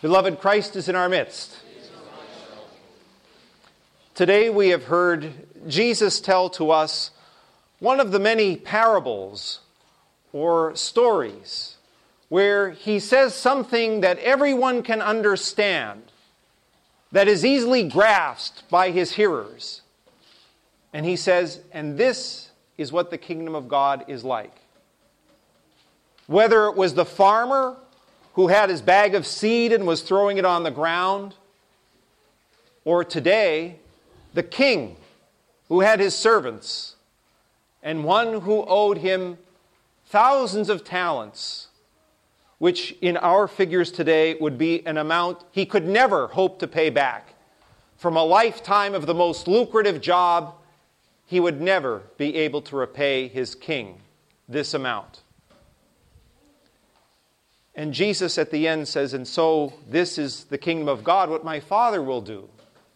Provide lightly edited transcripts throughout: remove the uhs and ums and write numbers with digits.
Beloved, Christ is in our midst. Today we have heard Jesus tell to us one of the many parables or stories where he says something that everyone can understand, that is easily grasped by his hearers. And he says, and this is what the kingdom of God is like. Whether it was the farmer who had his bag of seed and was throwing it on the ground, or today, the king who had his servants, and one who owed him thousands of talents, which in our figures today would be an amount he could never hope to pay back. From a lifetime of the most lucrative job, he would never be able to repay his king this amount. And Jesus at the end says, and so this is the kingdom of God, what my Father will do.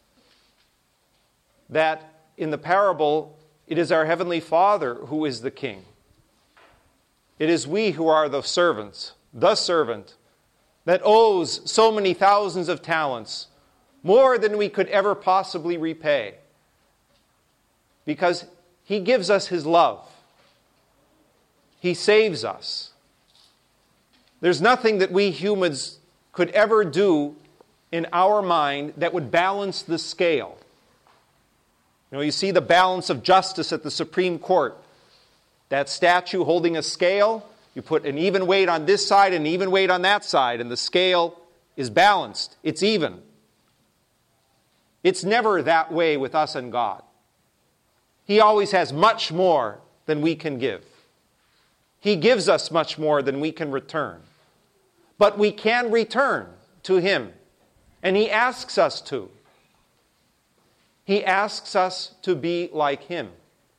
That in the parable, it is our Heavenly Father who is the king. It is we who are the servants, the servant, that owes so many thousands of talents, more than we could ever possibly repay. Because he gives us his love. He saves us. There's nothing that we humans could ever do in our mind that would balance the scale. You see the balance of justice at the Supreme Court. That statue holding a scale, you put an even weight on this side and an even weight on that side, and the scale is balanced. It's even. It's never that way with us and God. He always has much more than we can give. He gives us much more than we can return. But we can return to him, and he asks us to. He asks us to be like him.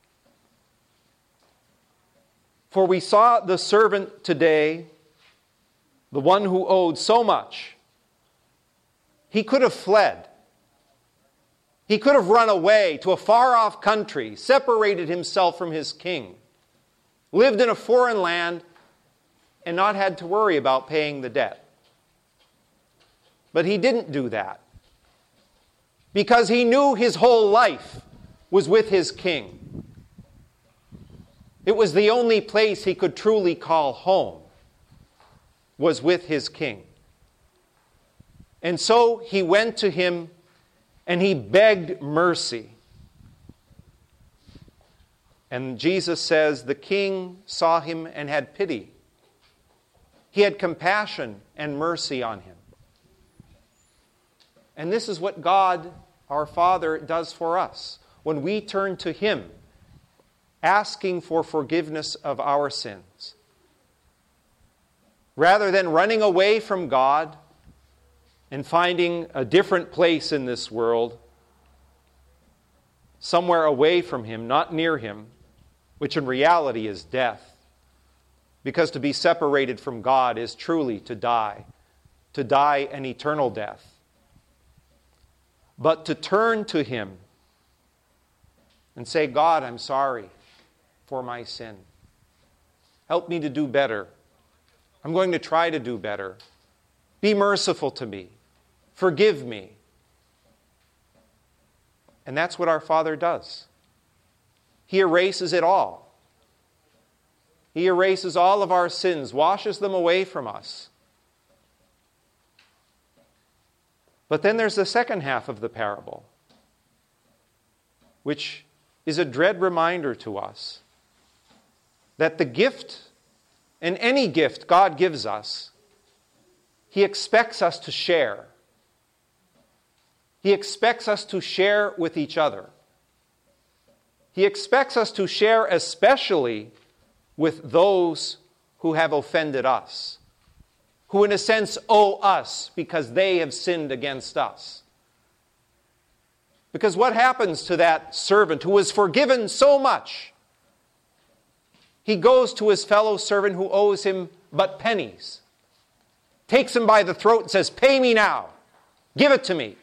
For we saw the servant today, the one who owed so much. He could have fled. He could have run away to a far-off country, separated himself from his king, lived in a foreign land, and not had to worry about paying the debt. But he didn't do that, because he knew his whole life was with his king. It was the only place he could truly call home, was with his king. And so he went to him and he begged mercy. And Jesus says, the king saw him and had pity. He had compassion and mercy on him. And this is what God, our Father, does for us. When we turn to him, asking for forgiveness of our sins. Rather than running away from God and finding a different place in this world, somewhere away from him, not near him, which in reality is death. Because to be separated from God is truly to die an eternal death. But to turn to him and say, God, I'm sorry for my sin. Help me to do better. I'm going to try to do better. Be merciful to me. Forgive me. And that's what our Father does. He erases it all. He erases all of our sins, washes them away from us. But then there's the second half of the parable, which is a dread reminder to us that the gift, and any gift God gives us, he expects us to share. He expects us to share with each other. He expects us to share especially with those who have offended us, who in a sense owe us because they have sinned against us. Because what happens to that servant who was forgiven so much? He goes to his fellow servant who owes him but pennies, takes him by the throat and says, pay me now, give it to me.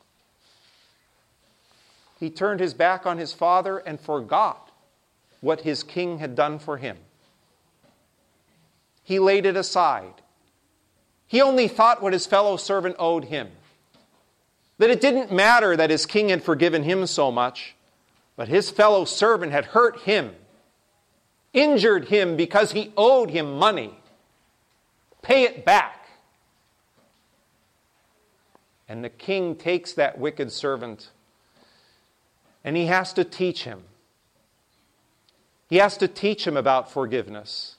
He turned his back on his father and forgot what his king had done for him. He laid it aside. He only thought what his fellow servant owed him. That it didn't matter that his king had forgiven him so much, but his fellow servant had hurt him, injured him because he owed him money. Pay it back. And the king takes that wicked servant and he has to teach him. He has to teach him about forgiveness.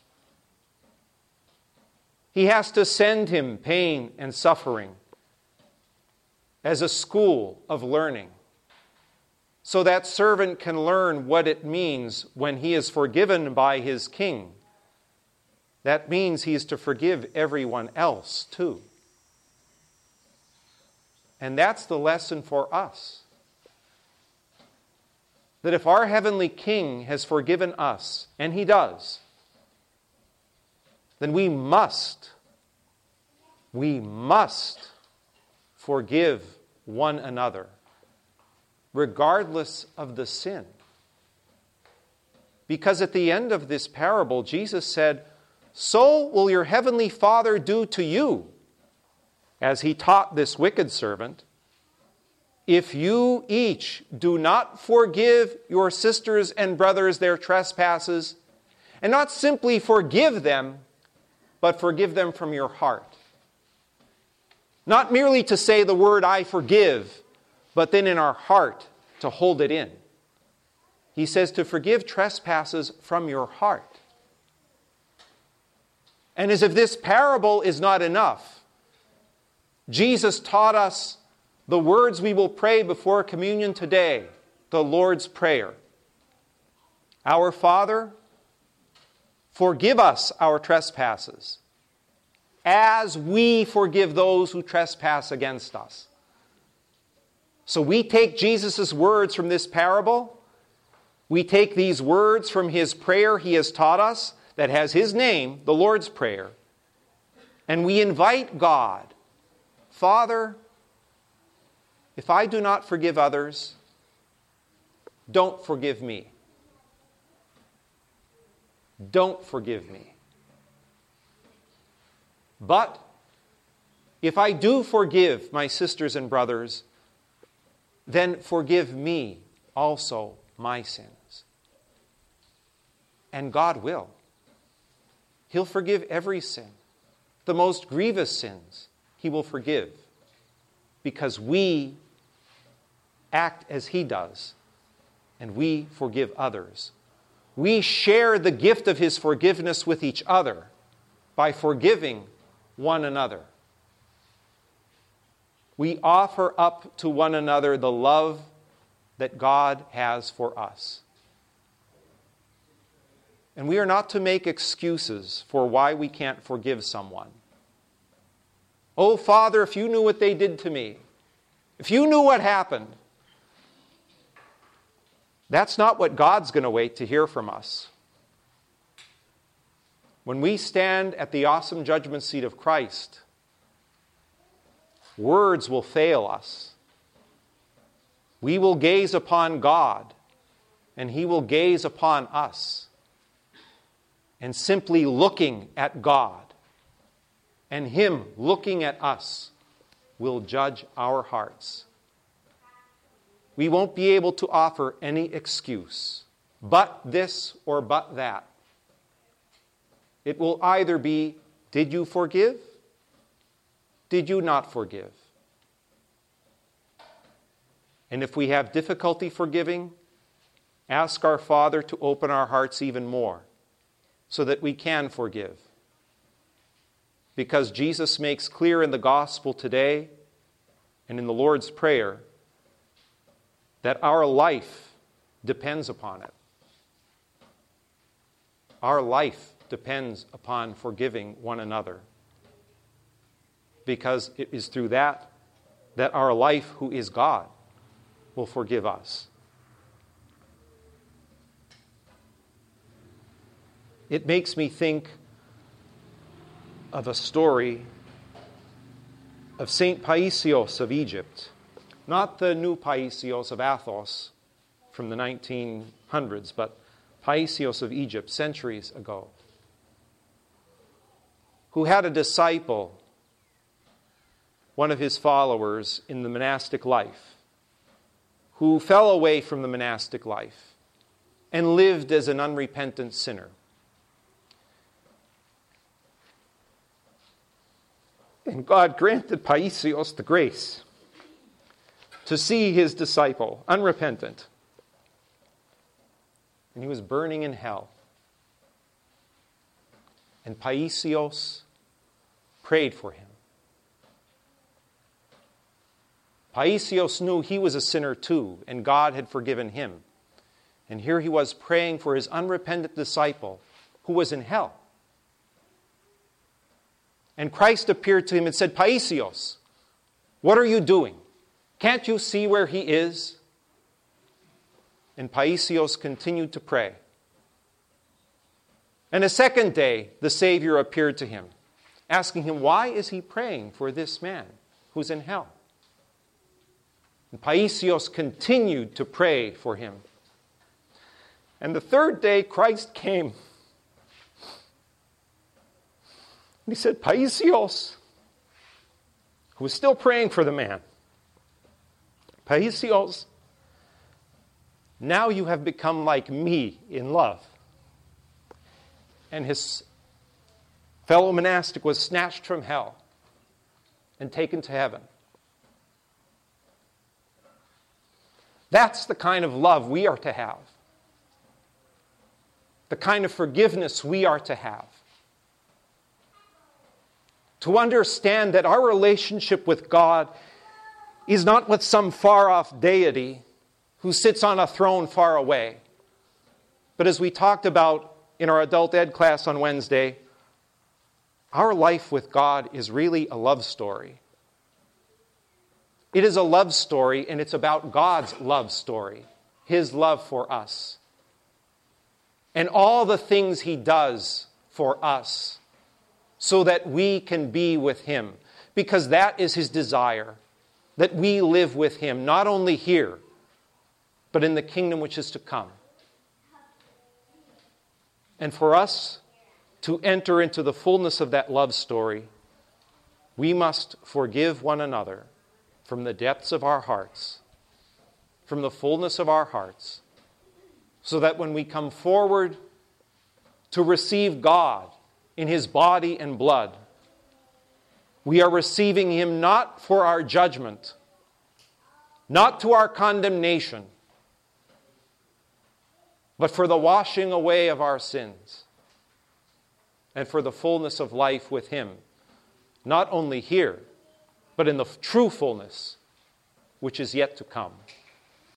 He has to send him pain and suffering as a school of learning, so that servant can learn what it means when he is forgiven by his king. That means he is to forgive everyone else too. And that's the lesson for us. That if our heavenly King has forgiven us, and he does, then we must forgive one another, regardless of the sin. Because at the end of this parable, Jesus said, "So will your heavenly Father do to you," as he taught this wicked servant, "if you each do not forgive your sisters and brothers their trespasses, and not simply forgive them, but forgive them from your heart." Not merely to say the word "I forgive," but then in our heart to hold it in. He says to forgive trespasses from your heart. And as if this parable is not enough, Jesus taught us the words we will pray before communion today, the Lord's Prayer. Our Father, forgive us our trespasses, as we forgive those who trespass against us. So we take Jesus' words from this parable. We take these words from his prayer he has taught us that has his name, the Lord's Prayer. And we invite God, Father, if I do not forgive others, don't forgive me. Don't forgive me. But if I do forgive my sisters and brothers, then forgive me also my sins. And God will. He'll forgive every sin. The most grievous sins he will forgive, because we act as he does and we forgive others. We share the gift of his forgiveness with each other by forgiving one another. We offer up to one another the love that God has for us. And we are not to make excuses for why we can't forgive someone. Oh, Father, if you knew what they did to me, if you knew what happened. That's not what God's going to wait to hear from us. When we stand at the awesome judgment seat of Christ, words will fail us. We will gaze upon God, and he will gaze upon us. And simply looking at God and him looking at us will judge our hearts. We won't be able to offer any excuse, but this or but that. It will either be, did you forgive? Did you not forgive? And if we have difficulty forgiving, ask our Father to open our hearts even more so that we can forgive. Because Jesus makes clear in the gospel today and in the Lord's Prayer that our life depends upon it. Our life depends upon forgiving one another. Because it is through that our life, who is God, will forgive us. It makes me think of a story of St. Paisios of Egypt. Not the new Paisios of Athos from the 1900s, but Paisios of Egypt centuries ago, who had a disciple one of his followers in the monastic life, who fell away from the monastic life and lived as an unrepentant sinner. And God granted Paisios the grace to see his disciple unrepentant. And he was burning in hell. And Paisios prayed for him. Paisios knew he was a sinner too, and God had forgiven him. And here he was praying for his unrepentant disciple who was in hell. And Christ appeared to him and said, Paisios, what are you doing? Can't you see where he is? And Paisios continued to pray. And a second day, the Savior appeared to him, asking him, why is he praying for this man who's in hell? And Paisios continued to pray for him. And the third day, Christ came. And he said, Paisios, who was still praying for the man, Paisios, now you have become like me in love. And his fellow monastic was snatched from hell and taken to heaven. That's the kind of love we are to have. The kind of forgiveness we are to have. To understand that our relationship with God is not with some far-off deity who sits on a throne far away. But as we talked about in our adult ed class on Wednesday, our life with God is really a love story. It is a love story, and it's about God's love story, His love for us, and all the things He does for us so that we can be with Him, because that is His desire, that we live with Him, not only here, but in the kingdom which is to come. And for us to enter into the fullness of that love story, we must forgive one another from the depths of our hearts, from the fullness of our hearts, so that when we come forward to receive God in His body and blood, we are receiving Him not for our judgment, not to our condemnation, but for the washing away of our sins and for the fullness of life with Him, not only here, but in the true fullness which is yet to come.